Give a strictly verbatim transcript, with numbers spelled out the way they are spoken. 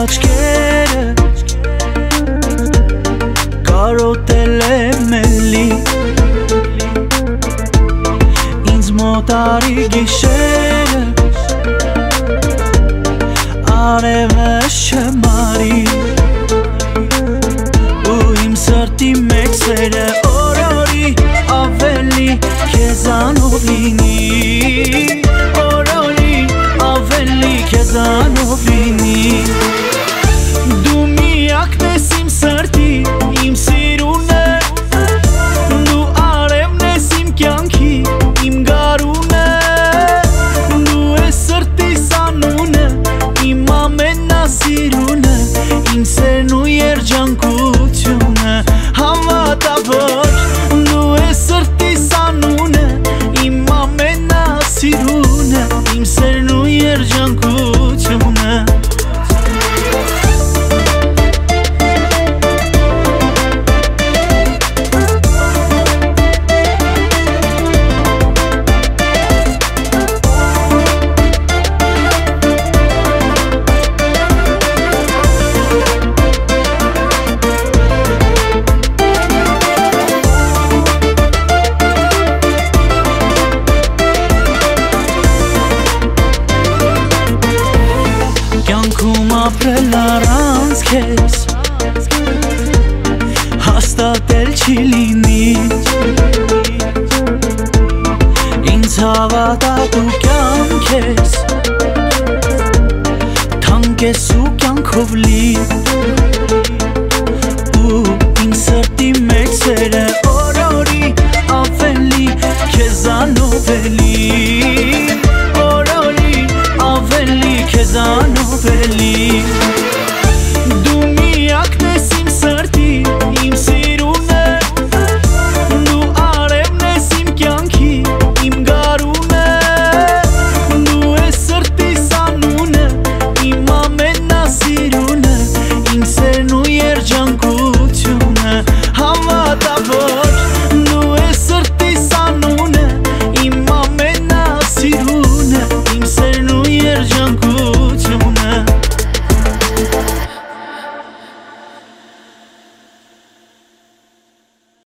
աչքերը կարոտել եմ էլի ինձ մոտ արի գիշերը արևս չմարի ու իմ սրտի մեկ սերը օրորի ավելի քեզանով լինի օրորի ավելի քեզանով լինի դու միակն ես իմ սրտի իմ սիրունը դու արևն ես իմ կյանքի իմ գարունը դու ես սրտիս անունը իմ ամենասիրունը իմ սերն ու երջանկությունը հավատա որ դու ես սրտիս անունը իմ ամենասիրունը իմ սերն ու երջանկությունը կյանքում ապրել առանց քեզ հաստատել չի լինի ինձ հավատա դու կյանք ես թանկ ես ու